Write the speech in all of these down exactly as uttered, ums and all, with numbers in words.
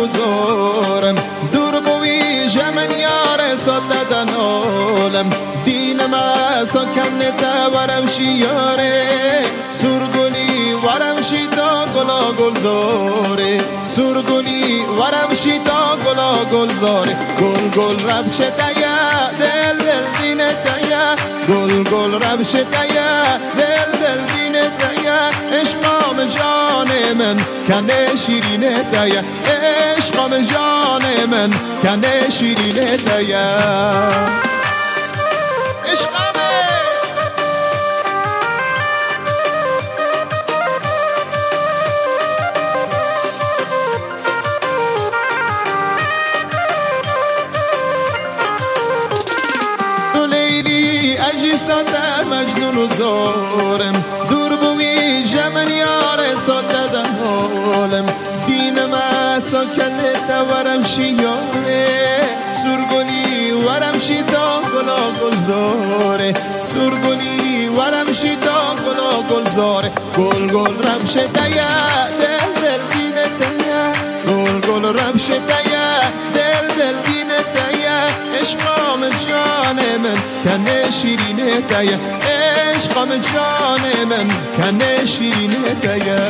و زورم دور بوی جمن یار صددن عالم دینم سکن تورم شیاره سرگلی ورم شیدا گلا گل زاره سرگلی ورم شیدا گلا گل زاره گل گل رب شتایا دل دل دین تایا گل گل رب شتایا دل دل دین تایا عشقام جان من کنه شیرین تایا عشقام جان من کنه شیرین تایا ساده مجنون و زارم دور بوی جمن یار ساده دنالم دینم ساکنه تورم شیاره سرگلی ورم شیدا گلا گل زاره سرگلی ورم شیدا گلا گل زاره گل گل رم شدیا دل دل دینه تیا گل گل رم شدیا دل دل دینه تیا عشقام جان من کنه شیرینه تیا عشقام جان من کنه شیرینه تیا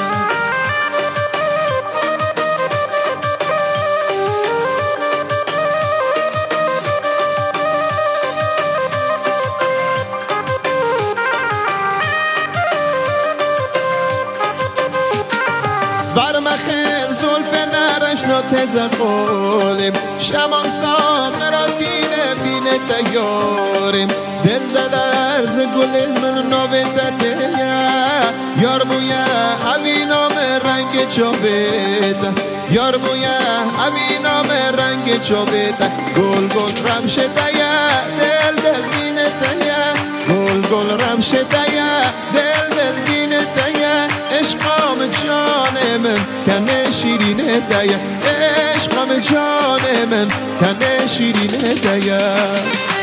برمخ زلف نرش نتز قولم شمان ساقرا دینه بینه تیارم دل دلرز گل من نویده یار بویا اوی نام رنگ چوبیده یار بویا اوی نام رنگ چوبیده گل گل رم شدیا دل دل بینه تیا گل گل رم شدیا دل دل بینه تیا عشقام جان من کنه شیرینه تیا عشقام جان من کنه شیرینه تیا